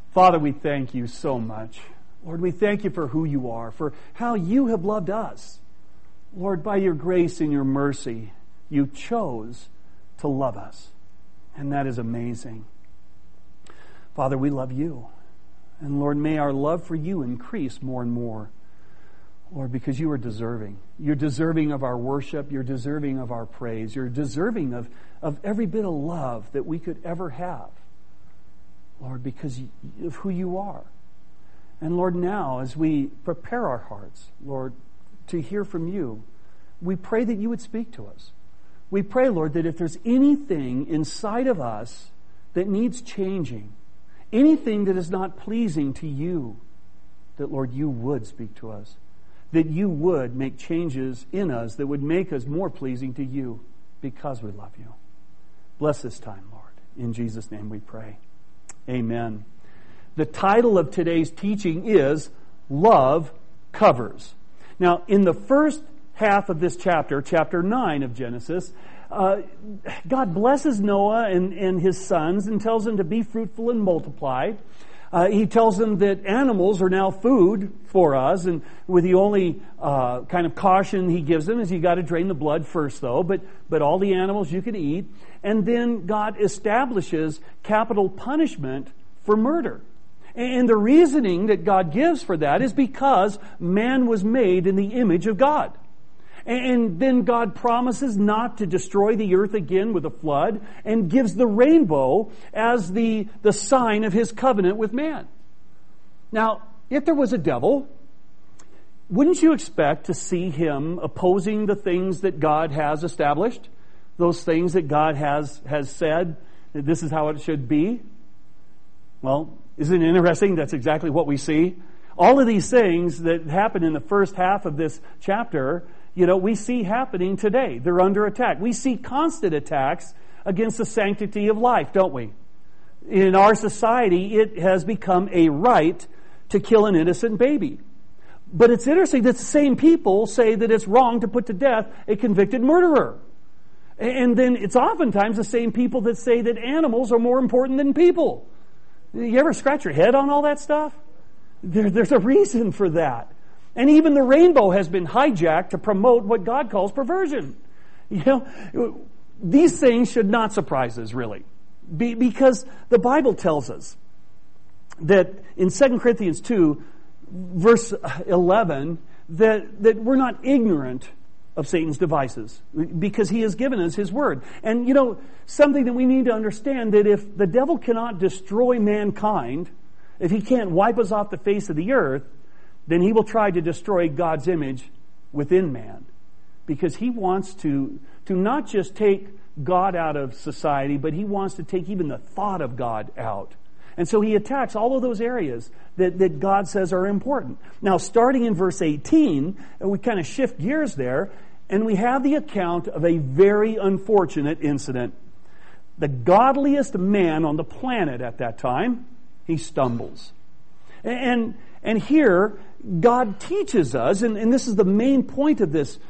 Father, we thank you so much. Lord, we thank you for who you are, for how you have loved us. Lord, by your grace and your mercy, you chose to love us. And that is amazing. Father, we love you. And Lord, may our love for you increase more and more. Lord, because you are deserving. You're deserving of our worship. You're deserving of our praise. You're deserving of every bit of love that we could ever have. Lord, because of who you are. And Lord, now as we prepare our hearts, Lord, to hear from you, we pray that you would speak to us. We pray, Lord, that if there's anything inside of us that needs changing, anything that is not pleasing to you, that, Lord, you would speak to us. That you would make changes in us that would make us more pleasing to you because we love you. Bless this time, Lord. In Jesus' name we pray. Amen. The title of today's teaching is Love Covers. Now, in the first half of this chapter, chapter 9 of Genesis, God blesses Noah and his sons and tells them to be fruitful and multiply. He tells them that animals are now food for us, and with the only kind of caution he gives them is you got to drain the blood first, though. But all the animals you can eat, and then God establishes capital punishment for murder. And the reasoning that God gives for that is because man was made in the image of God. And then God promises not to destroy the earth again with a flood and gives the rainbow as the sign of his covenant with man. Now, if there was a devil, wouldn't you expect to see him opposing the things that God has established? Those things that God has said, that this is how it should be? Well, isn't it interesting? That's exactly what we see. All of these things that happen in the first half of this chapter, we see happening today. They're under attack. We see constant attacks against the sanctity of life, don't we? In our society, it has become a right to kill an innocent baby. But it's interesting that the same people say that it's wrong to put to death a convicted murderer. And then it's oftentimes the same people that say that animals are more important than people. You ever scratch your head on all that stuff? There's a reason for that. And even the rainbow has been hijacked to promote what God calls perversion. These things should not surprise us, really. Because the Bible tells us that in 2 Corinthians 2, verse 11, that we're not ignorant of Satan's devices because he has given us his word. And, something that we need to understand, that if the devil cannot destroy mankind, if he can't wipe us off the face of the earth, then he will try to destroy God's image within man. Because he wants to not just take God out of society, but he wants to take even the thought of God out. And so he attacks all of those areas that God says are important. Now, starting in verse 18, we kind of shift gears there, and we have the account of a very unfortunate incident. The godliest man on the planet at that time, he stumbles. And here, God teaches us, and this is the main point of this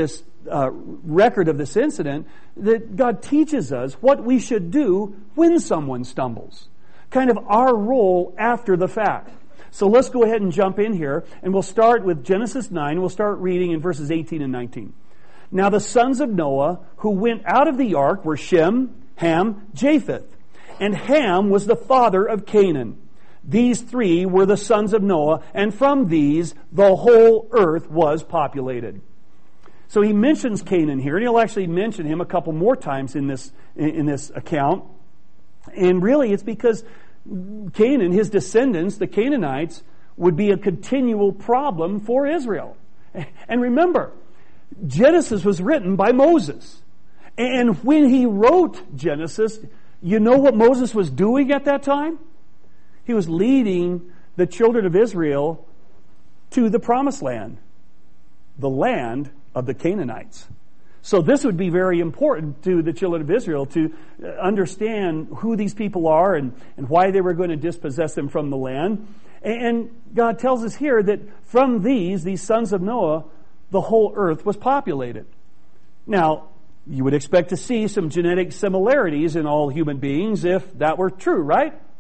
record of this incident, that God teaches us what we should do when someone stumbles. Kind of our role after the fact. So let's go ahead and jump in here, and we'll start with Genesis 9. We'll start reading in verses 18 and 19. Now the sons of Noah who went out of the ark were Shem, Ham, Japheth. And Ham was the father of Canaan. These three were the sons of Noah, and from these the whole earth was populated. So he mentions Canaan here, and he'll actually mention him a couple more times in this account. And really it's because Canaan, his descendants, the Canaanites, would be a continual problem for Israel. And remember, Genesis was written by Moses. And when he wrote Genesis, you know what Moses was doing at that time? He was leading the children of Israel to the promised land, the land of the Canaanites. So this would be very important to the children of Israel to understand who these people are and why they were going to dispossess them from the land. And God tells us here that from these sons of Noah, the whole earth was populated. Now, you would expect to see some genetic similarities in all human beings if that were true, right?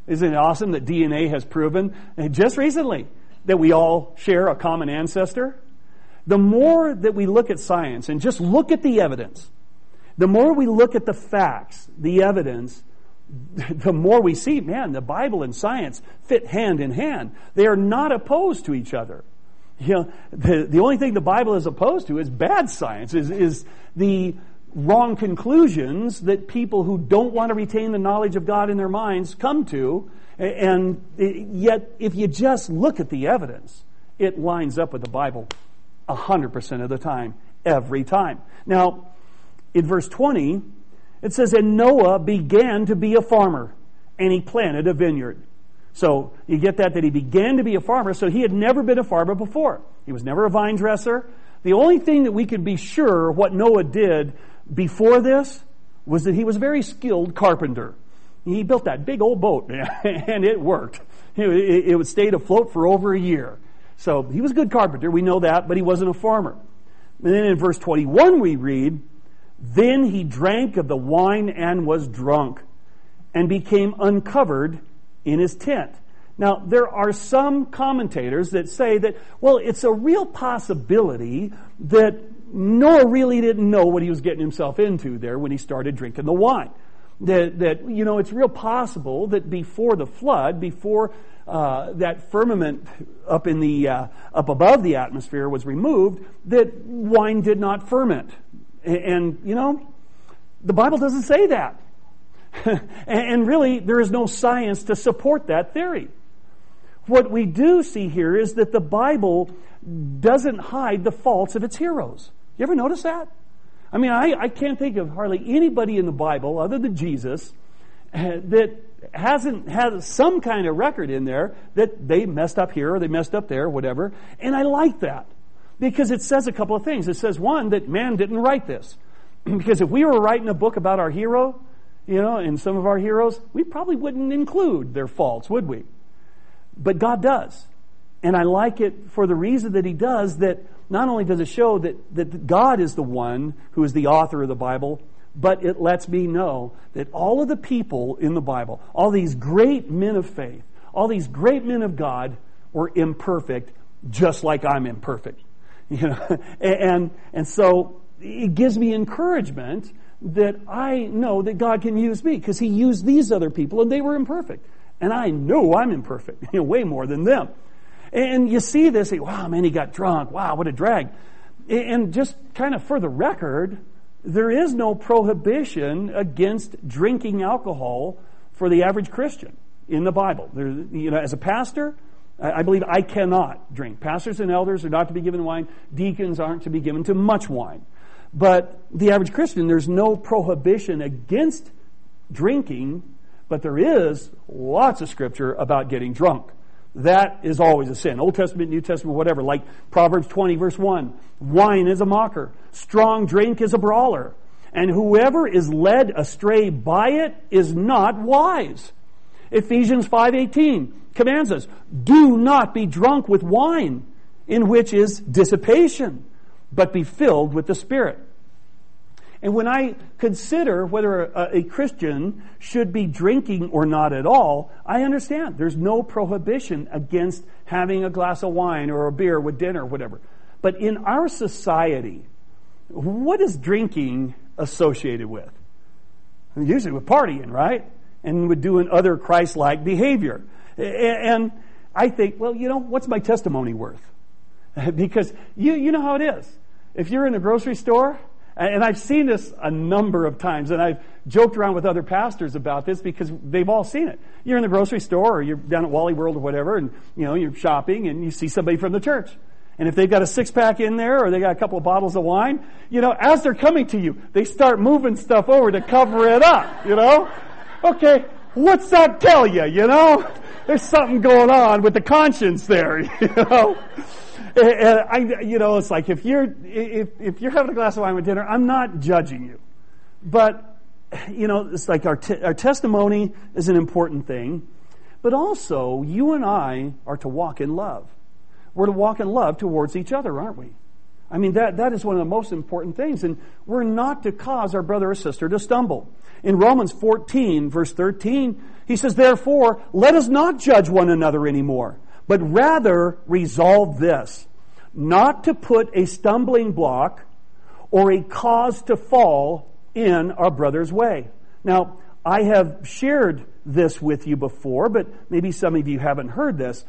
Isn't it awesome that DNA has proven just recently that we all share a common ancestor? The more that we look at science and just look at the evidence, the more we look at the facts, the evidence, the more we see, man, the Bible and science fit hand in hand. They are not opposed to each other. You know, the only thing the Bible is opposed to is bad science, is the wrong conclusions that people who don't want to retain the knowledge of God in their minds come to. And yet, if you just look at the evidence, it lines up with the Bible 100% of the time, every time. Now, in verse 20, it says, "And Noah began to be a farmer, and he planted a vineyard." So you get that he began to be a farmer, so he had never been a farmer before. He was never a vine dresser. The only thing that we could be sure what Noah did before this was that he was a very skilled carpenter. He built that big old boat, and it worked. It would stay afloat for over a year. So he was a good carpenter, we know that, but he wasn't a farmer. And then in verse 21 we read, "Then he drank of the wine and was drunk, and became uncovered in his tent." Now, there are some commentators that say that, well, it's a real possibility that Noah really didn't know what he was getting himself into there when he started drinking the wine. That you know, it's real possible that before the flood, before that firmament up in the up above the atmosphere was removed, that wine did not ferment. And you know, the Bible doesn't say that. And really, there is no science to support that theory. What we do see here is that the Bible doesn't hide the faults of its heroes. You ever notice that? I mean, I can't think of hardly anybody in the Bible other than Jesus that hasn't had some kind of record in there that they messed up here or they messed up there or whatever. And I like that because it says a couple of things. It says, one, that man didn't write this. Because if we were writing a book about our hero, you know, and some of our heroes, we probably wouldn't include their faults, would we? But God does. And I like it for the reason that He does, that not only does it show that God is the one who is the author of the Bible, but it lets me know that all of the people in the Bible, all these great men of faith, all these great men of God were imperfect, just like I'm imperfect. You know, and so it gives me encouragement that I know that God can use me, because He used these other people and they were imperfect. And I know I'm imperfect, you know, way more than them. And you see this, wow, man, he got drunk. Wow, what a drag. And just kind of for the record, there is no prohibition against drinking alcohol for the average Christian in the Bible. You know, as a pastor, I believe I cannot drink. Pastors and elders are not to be given wine. Deacons aren't to be given too much wine. But the average Christian, there's no prohibition against drinking, but there is lots of scripture about getting drunk. That is always a sin. Old Testament, New Testament, whatever. Like Proverbs 20, verse 1. Wine is a mocker. Strong drink is a brawler. And whoever is led astray by it is not wise. Ephesians 5:18 commands us, do not be drunk with wine, in which is dissipation, but be filled with the Spirit. And when I consider whether a Christian should be drinking or not at all, I understand there's no prohibition against having a glass of wine or a beer with dinner or whatever. But in our society, what is drinking associated with? Usually with partying, right? And with doing other Christ-like behavior. And I think, well, you know, what's my testimony worth? Because you know how it is. If you're in a grocery store, and I've seen this a number of times, and I've joked around with other pastors about this because they've all seen it. You're in the grocery store or you're down at Wally World or whatever, and you know, you're shopping and you see somebody from the church. And if they've got a 6-pack in there or they got a couple of bottles of wine, you know, as they're coming to you, they start moving stuff over to cover it up, you know? Okay, what's that tell you, you know? There's something going on with the conscience there, you know? And you know, it's like if you're having a glass of wine with dinner, I'm not judging you, but you know, it's like our testimony is an important thing, but also you and I are to walk in love. We're to walk in love towards each other, aren't we? I mean, that is one of the most important things, and we're not to cause our brother or sister to stumble. In Romans 14, verse 13, he says, "Therefore, let us not judge one another anymore, but rather resolve this, not to put a stumbling block or a cause to fall in our brother's way." Now, I have shared this with you before, but maybe some of you haven't heard this.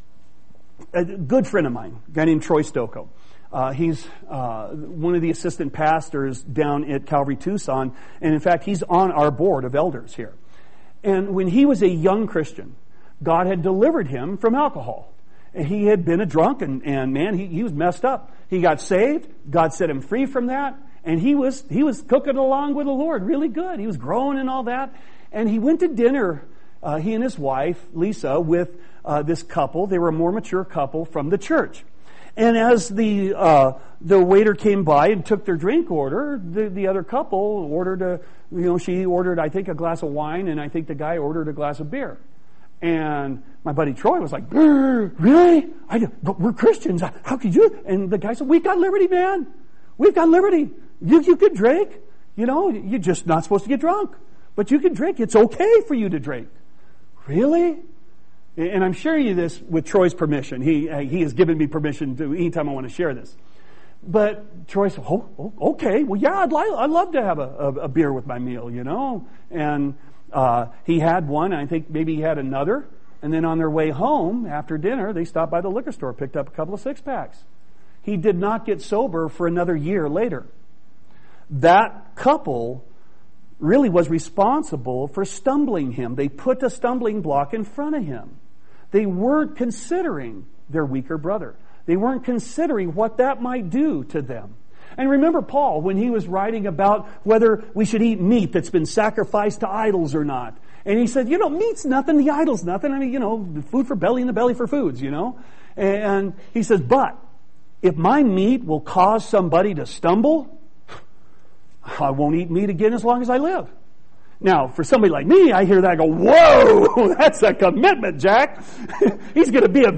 A good friend of mine, a guy named Troy Stocco. He's one of the assistant pastors down at Calvary Tucson, and in fact, he's on our board of elders here. And when he was a young Christian, God had delivered him from alcohol. And he had been a drunk, and man, he was messed up. He got saved. God set him free from that, and he was cooking along with the Lord really good. He was growing and all that. And he went to dinner, he and his wife, Lisa, with this couple. They were a more mature couple from the church. And as the waiter came by and took their drink order, the other couple ordered she ordered, I think, a glass of wine, and I think the guy ordered a glass of beer. And my buddy Troy was like, "Really? But we're Christians. How could you?" And the guy said, "We've got liberty, man. We've got liberty. You can drink. You're just not supposed to get drunk. But you can drink. It's okay for you to drink." "Really?" And I'm sharing you this with Troy's permission. He has given me permission to anytime I want to share this. But Troy said, "Oh, okay. Well, yeah, I'd love to have a beer with my meal, And he had one. I think maybe he had another. And then on their way home after dinner, they stopped by the liquor store, picked up a couple of six-packs. He did not get sober for another year later. That couple really was responsible for stumbling him. They put a stumbling block in front of him. They weren't considering their weaker brother. They weren't considering what that might do to them. And remember Paul, when he was writing about whether we should eat meat that's been sacrificed to idols or not. And he said, meat's nothing, the idol's nothing. I mean, food for belly and the belly for foods, And he says, but if my meat will cause somebody to stumble, I won't eat meat again as long as I live. Now, for somebody like me, I hear that and go, whoa, that's a commitment, Jack. He's going to be a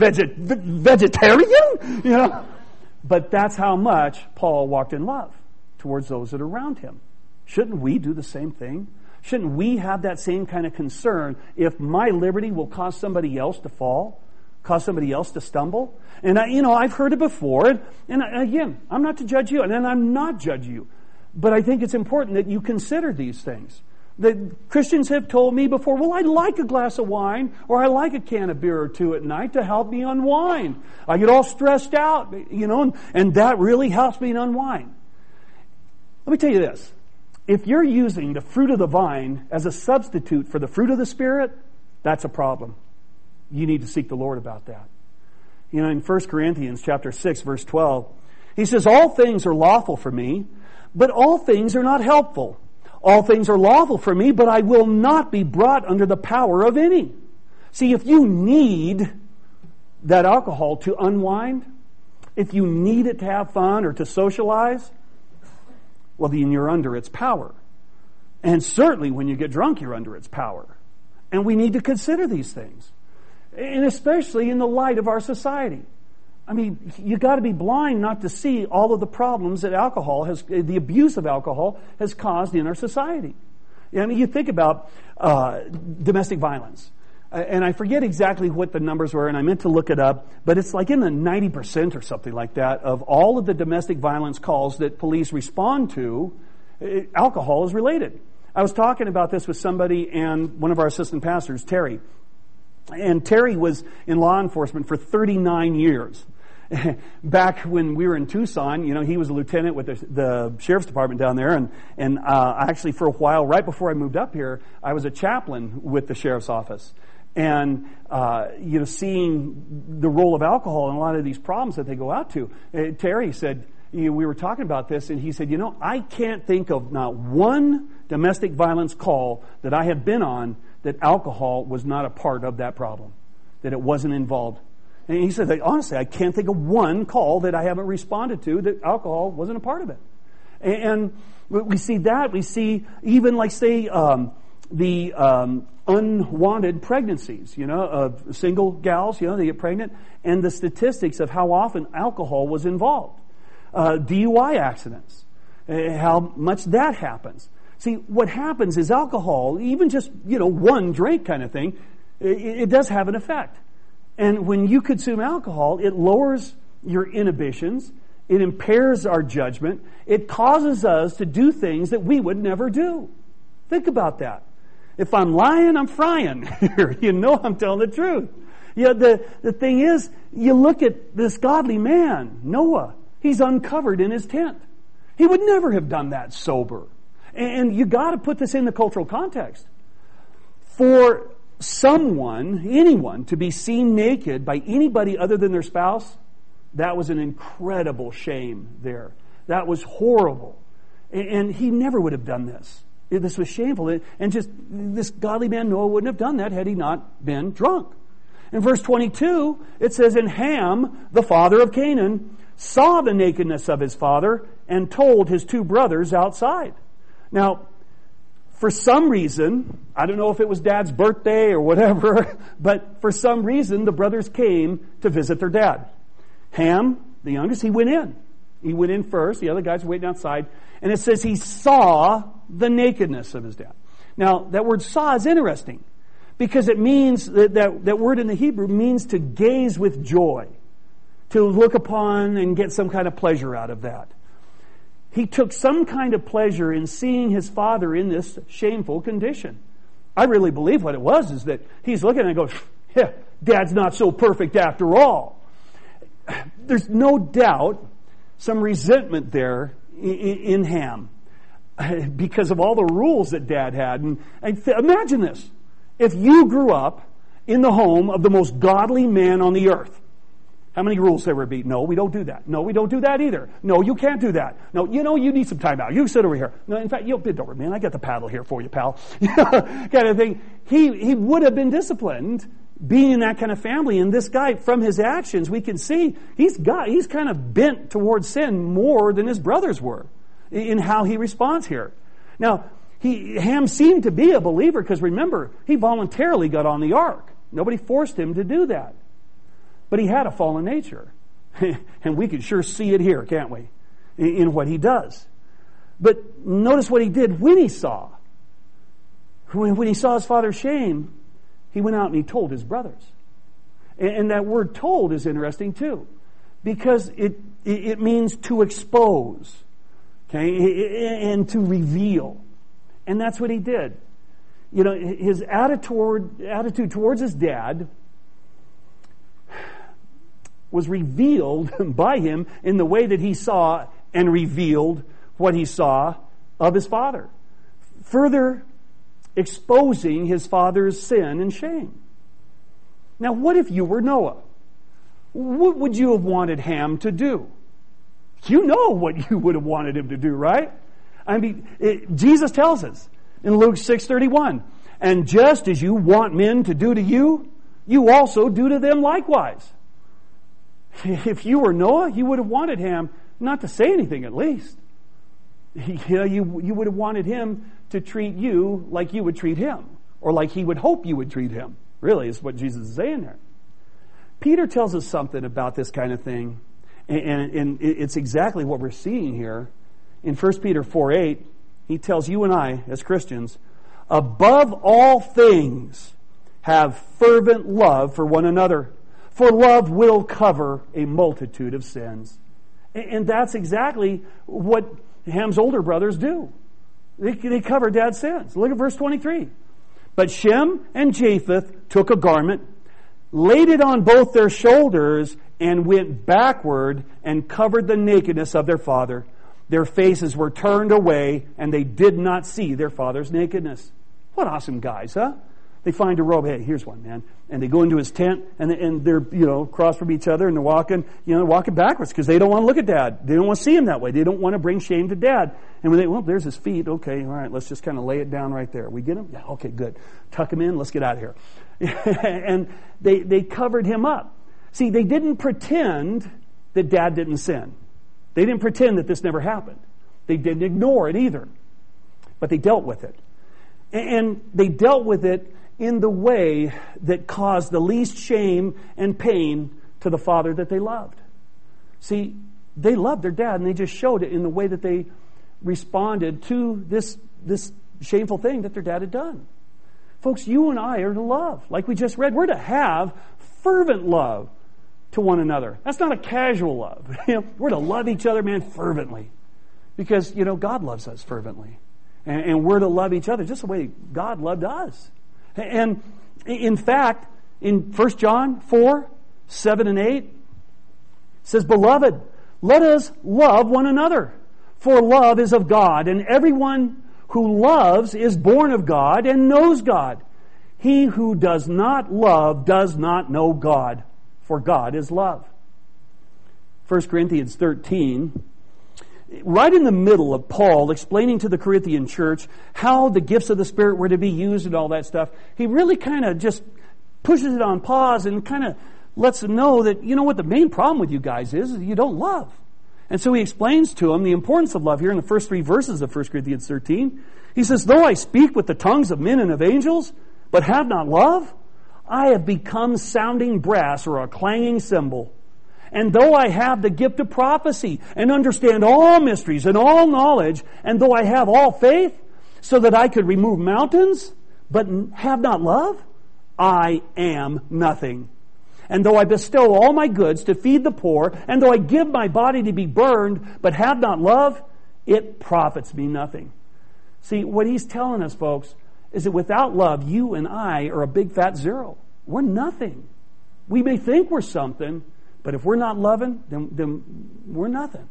vegetarian? But that's how much Paul walked in love towards those that are around him. Shouldn't we do the same thing? Shouldn't we have that same kind of concern if my liberty will cause somebody else to fall, cause somebody else to stumble? And I've heard it before, and again, I'm not to judge you, and I'm not judge you. But I think it's important that you consider these things. The Christians have told me before, well, I like a glass of wine, or I like a can of beer or two at night to help me unwind. I get all stressed out, and that really helps me unwind. Let me tell you this. If you're using the fruit of the vine as a substitute for the fruit of the Spirit, that's a problem. You need to seek the Lord about that. In 1 Corinthians chapter 6, verse 12, he says, all things are lawful for me, but all things are not helpful. All things are lawful for me, but I will not be brought under the power of any. See, if you need that alcohol to unwind, if you need it to have fun or to socialize, well, then you're under its power. And certainly when you get drunk, you're under its power. And we need to consider these things. And especially in the light of our society. I mean, you got to be blind not to see all of the problems that the abuse of alcohol has caused in our society. I mean, you think about domestic violence. And I forget exactly what the numbers were, and I meant to look it up, but it's like in the 90% or something like that of all of the domestic violence calls that police respond to, alcohol is related. I was talking about this with somebody and one of our assistant pastors, Terry. And Terry was in law enforcement for 39 years. Back when we were in Tucson, he was a lieutenant with the sheriff's department down there, and actually for a while, right before I moved up here, I was a chaplain with the sheriff's office. And seeing the role of alcohol in a lot of these problems that they go out to, Terry said, we were talking about this, and he said, I can't think of not one domestic violence call that I have been on that alcohol was not a part of that problem, that it wasn't involved. And he said, honestly, I can't think of one call that I haven't responded to that alcohol wasn't a part of it. And we see that. We see even, like, say, the unwanted pregnancies, of single gals, they get pregnant, and the statistics of how often alcohol was involved. DUI accidents, how much that happens. See, what happens is alcohol, even just, one drink kind of thing, it does have an effect. And when you consume alcohol, it lowers your inhibitions, it impairs our judgment, it causes us to do things that we would never do. Think about that. If I'm lying, I'm frying here. I'm telling the truth. The thing is, you look at this godly man, Noah. He's uncovered in his tent. He would never have done that sober. And you got to put this in the cultural context. For anyone, to be seen naked by anybody other than their spouse, that was an incredible shame there. That was horrible. And he never would have done this. This was shameful. And just this godly man, Noah, wouldn't have done that had he not been drunk. In verse 22, it says, "And Ham, the father of Canaan, saw the nakedness of his father and told his two brothers outside." Now, for some reason, I don't know if it was Dad's birthday or whatever, but for some reason, the brothers came to visit their dad. Ham, the youngest, he went in. He went in first. The other guys were waiting outside. And it says he saw the nakedness of his dad. Now, that word saw is interesting because it means, that word in the Hebrew means to gaze with joy, to look upon and get some kind of pleasure out of that. He took some kind of pleasure in seeing his father in this shameful condition. I really believe what it was is that he's looking and goes, "Yeah, Dad's not so perfect after all." There's no doubt some resentment there in Ham because of all the rules that Dad had. And imagine this. If you grew up in the home of the most godly man on the earth, how many rules there would be? No, we don't do that. No, we don't do that either. No, you can't do that. No, you need some time out. You sit over here. No, in fact, you bend over, man. I got the paddle here for you, pal. Kind of thing. He would have been disciplined being in that kind of family. And this guy, from his actions, we can see he's kind of bent towards sin more than his brothers were in how he responds here. Now, Ham seemed to be a believer because remember, he voluntarily got on the ark. Nobody forced him to do that. But he had a fallen nature. And we can sure see it here, can't we? In what he does. But notice what he did when he saw. When he saw his father's shame, he went out and he told his brothers. And that word told is interesting too. Because it means to expose. Okay? And to reveal. And that's what he did. His attitude towards his dad was revealed by him in the way that he saw and revealed what he saw of his father. Further exposing his father's sin and shame. Now, what if you were Noah? What would you have wanted Ham to do? You know what you would have wanted him to do, right? Jesus tells us in Luke 6:31, "And just as you want men to do to you, you also do to them likewise." If you were Noah, you would have wanted Ham not to say anything at least. You would have wanted him to treat you like you would treat him, or like he would hope you would treat him. Really, is what Jesus is saying there. Peter tells us something about this kind of thing, and it's exactly what we're seeing here. In 1 Peter 4:8, he tells you and I, as Christians, above all things, have fervent love for one another. For love will cover a multitude of sins. And that's exactly what Ham's older brothers do. They cover Dad's sins. Look at verse 23. "But Shem and Japheth took a garment, laid it on both their shoulders, and went backward and covered the nakedness of their father. Their faces were turned away, and they did not see their father's nakedness." What awesome guys, huh? They find a robe. Hey, here's one, man. And they go into his tent, and they're, across from each other, and they're walking backwards because they don't want to look at Dad. They don't want to see him that way. They don't want to bring shame to Dad. And when there's his feet. Okay, all right, let's just kind of lay it down right there. We get him? Yeah, okay, good. Tuck him in. Let's get out of here. And they covered him up. See, they didn't pretend that Dad didn't sin. They didn't pretend that this never happened. They didn't ignore it either. But they dealt with it. And they dealt with it in the way that caused the least shame and pain to the father that they loved. See, they loved their dad, and they just showed it in the way that they responded to this this shameful thing that their dad had done. Folks, you and I are to love. Like we just read, we're to have fervent love to one another. That's not a casual love. We're to love each other, man, fervently. Because, God loves us fervently. And we're to love each other just the way God loved us. And in fact, in 1 John 4, 7 and 8, it says, "Beloved, let us love one another, for love is of God, and everyone who loves is born of God and knows God. He who does not love does not know God, for God is love." 1 Corinthians 13, right in the middle of Paul explaining to the Corinthian church how the gifts of the Spirit were to be used and all that stuff, he really kind of just pushes it on pause and kind of lets them know that, what the main problem with you guys is you don't love. And so he explains to them the importance of love here in the first 3 verses of 1 Corinthians 13. He says, "Though I speak with the tongues of men and of angels, but have not love, I have become sounding brass or a clanging cymbal. And though I have the gift of prophecy and understand all mysteries and all knowledge, and though I have all faith so that I could remove mountains, but have not love, I am nothing. And though I bestow all my goods to feed the poor, and though I give my body to be burned, but have not love, it profits me nothing." See, what he's telling us, folks, is that without love, you and I are a big fat zero. We're nothing. We may think we're something, but if we're not loving, then we're nothing.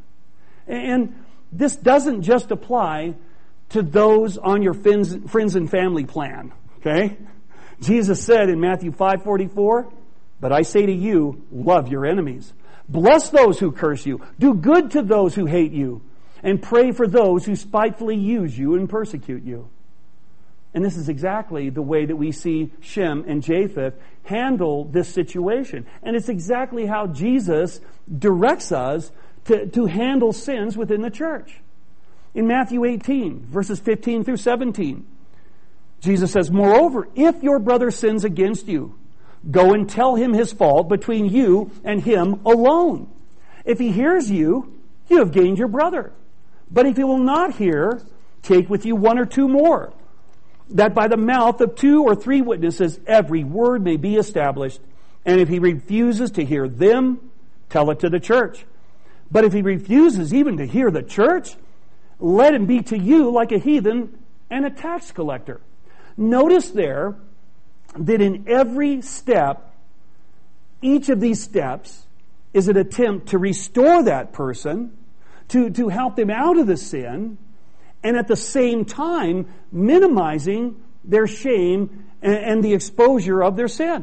And this doesn't just apply to those on your friends and family plan, okay? Jesus said in Matthew 5:44, "But I say to you, love your enemies. Bless those who curse you. Do good to those who hate you. And pray for those who spitefully use you and persecute you." And this is exactly the way that we see Shem and Japheth handle this situation. And it's exactly how Jesus directs us to handle sins within the church. In Matthew 18, verses 15 through 17, Jesus says, "Moreover, if your brother sins against you, go and tell him his fault between you and him alone. If he hears you, you have gained your brother. But if he will not hear, take with you 1 or 2 more, that by the mouth of 2 or 3 witnesses every word may be established. And if he refuses to hear them, tell it to the church. But if he refuses even to hear the church, let him be to you like a heathen and a tax collector." Notice there that in every step, each of these steps is an attempt to restore that person, to help them out of the sin, and at the same time minimizing their shame and the exposure of their sin.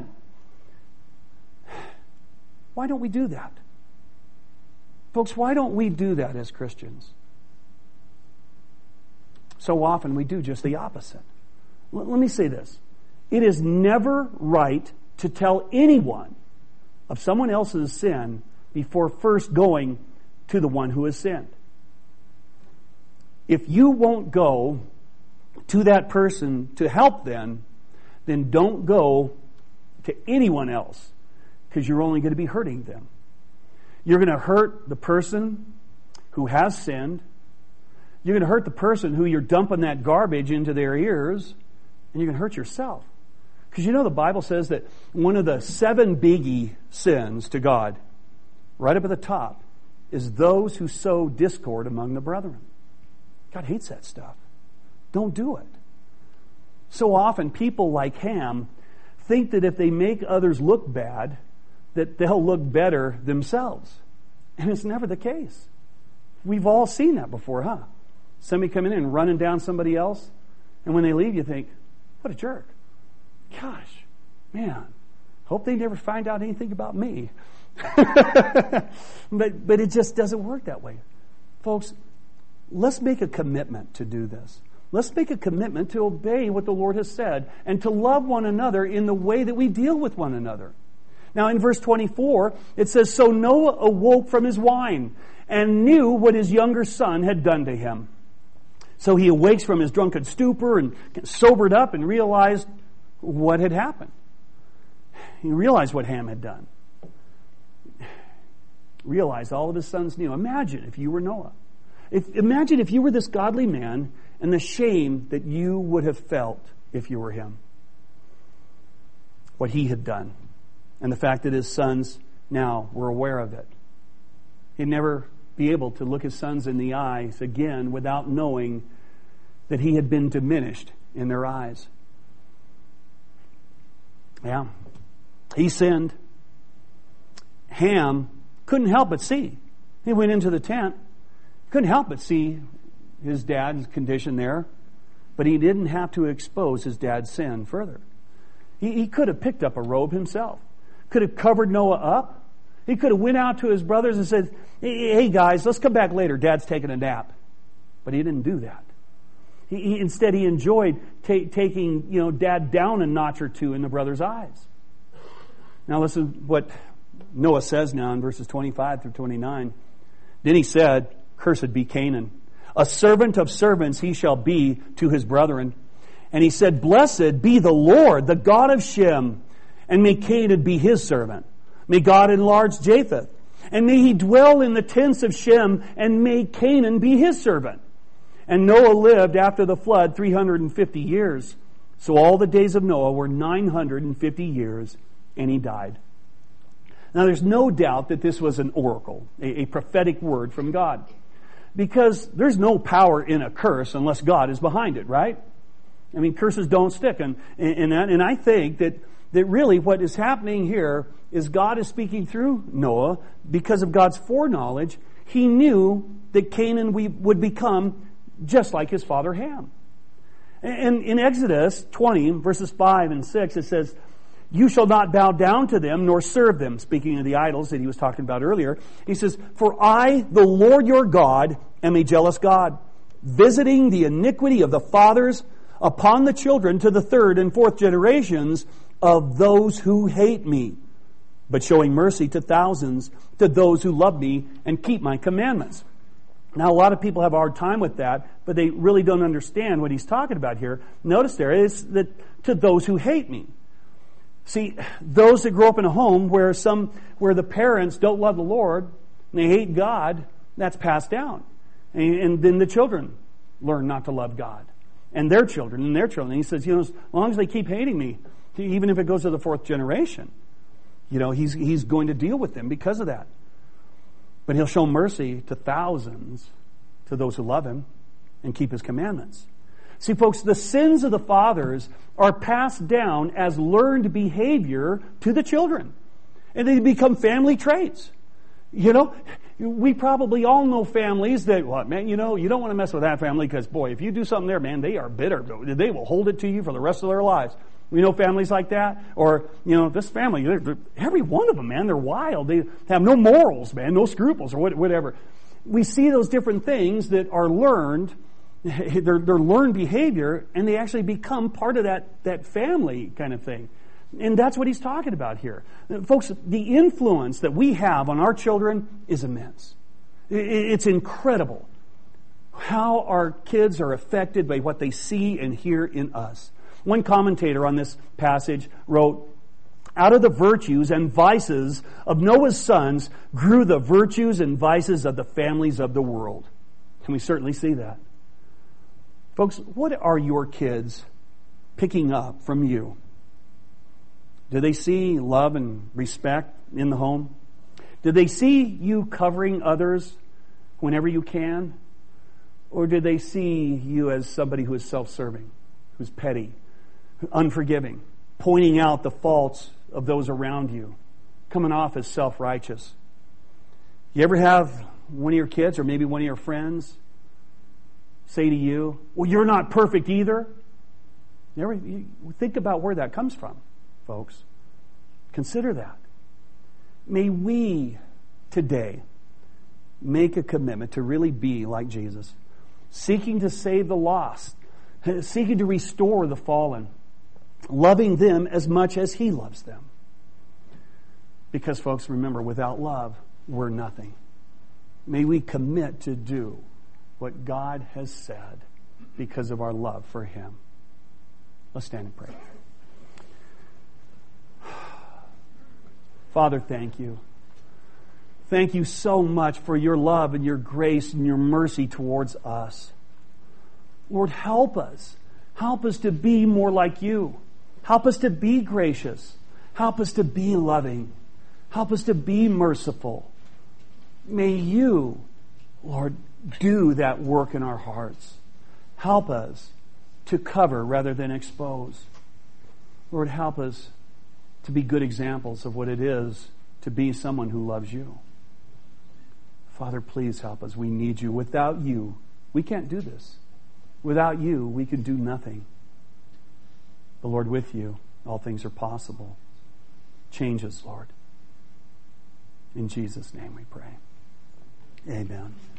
Why don't we do that? Folks, why don't we do that as Christians? So often we do just the opposite. Let me say this. It is never right to tell anyone of someone else's sin before first going to the one who has sinned. If you won't go to that person to help them, then don't go to anyone else, because you're only going to be hurting them. You're going to hurt the person who has sinned. You're going to hurt the person who you're dumping that garbage into their ears, and you're going to hurt yourself. Because the Bible says that one of the 7 biggie sins to God, right up at the top, is those who sow discord among the brethren. God hates that stuff. Don't do it. So often people like Ham think that if they make others look bad, that they'll look better themselves. And it's never the case. We've all seen that before, huh? Somebody coming in and running down somebody else, and when they leave you think, what a jerk. Gosh, man, hope they never find out anything about me. But it just doesn't work that way. Folks, let's make a commitment to do this. Let's make a commitment to obey what the Lord has said and to love one another in the way that we deal with one another. Now in verse 24, it says, "So Noah awoke from his wine and knew what his younger son had done to him. So he awakes from his drunken stupor and sobered up and realized what had happened." He realized what Ham had done. Realized all of his sons knew. Imagine if you were Noah. Imagine if you were this godly man and the shame that you would have felt if you were him. What he had done, and the fact that his sons now were aware of it. He'd never be able to look his sons in the eyes again without knowing that he had been diminished in their eyes. Yeah. He sinned. Ham couldn't help but see. He went into the tent. Couldn't help but see his dad's condition there. But he didn't have to expose his dad's sin further. He could have picked up a robe himself. Could have covered Noah up. He could have went out to his brothers and said, hey guys, let's come back later. Dad's taking a nap. But he didn't do that. Instead, he enjoyed taking Dad down a notch or two in the brothers' eyes. Now listen what Noah says now in verses 25 through 29. Then he said, cursed be Canaan. A servant of servants he shall be to his brethren. And he said, blessed be the Lord, the God of Shem, and may Canaan be his servant. May God enlarge Japheth, and may he dwell in the tents of Shem, and may Canaan be his servant. And Noah lived after the flood 350 years. So all the days of Noah were 950 years, and he died. Now there's no doubt that this was an oracle, a prophetic word from God. Because there's no power in a curse unless God is behind it, right? I mean, curses don't stick. And I think that really what is happening here is God is speaking through Noah because of God's foreknowledge. He knew that Canaan would become just like his father Ham. And in Exodus 20, verses 5 and 6, it says, you shall not bow down to them nor serve them. Speaking of the idols that he was talking about earlier. He says, for I, the Lord your God, am a jealous God, visiting the iniquity of the fathers upon the children to the third and fourth generations of those who hate me, but showing mercy to thousands, to those who love me and keep my commandments. Now, a lot of people have a hard time with that, but they really don't understand what he's talking about here. Notice there is that to those who hate me. See, those that grow up in a home where the parents don't love the Lord and they hate God, that's passed down. And then the children learn not to love God. And their children and their children. And he says, as long as they keep hating me, even if it goes to the fourth generation, he's going to deal with them because of that. But he'll show mercy to thousands, to those who love him and keep his commandments. See, folks, the sins of the fathers are passed down as learned behavior to the children. And they become family traits. We probably all know families that, you don't want to mess with that family because, boy, if you do something there, man, they are bitter. They will hold it to you for the rest of their lives. We know families like that. Or, this family, every one of them, man, they're wild. They have no morals, man, no scruples or whatever. We see those different things that are learned. They're learned behavior, and they actually become part of that family kind of thing. And that's what he's talking about here. Folks, the influence that we have on our children is immense. It's incredible how our kids are affected by what they see and hear in us. One commentator on this passage wrote, out of the virtues and vices of Noah's sons grew the virtues and vices of the families of the world. And we certainly see that. Folks, what are your kids picking up from you? Do they see love and respect in the home? Do they see you covering others whenever you can? Or do they see you as somebody who is self-serving, who's petty, unforgiving, pointing out the faults of those around you, coming off as self-righteous? You ever have one of your kids or maybe one of your friends say to you, well, you're not perfect either? You think about where that comes from, folks. Consider that. May we today make a commitment to really be like Jesus, seeking to save the lost, seeking to restore the fallen, loving them as much as He loves them. Because, folks, remember, without love, we're nothing. May we commit to do what God has said because of our love for Him. Let's stand and pray. Father, thank you. Thank you so much for your love and your grace and your mercy towards us. Lord, help us. Help us to be more like you. Help us to be gracious. Help us to be loving. Help us to be merciful. May you, Lord, do that work in our hearts. Help us to cover rather than expose. Lord, help us to be good examples of what it is to be someone who loves you. Father, please help us. We need you. Without you, we can't do this. Without you, we can do nothing. But Lord, with you, all things are possible. Change us, Lord. In Jesus' name we pray. Amen.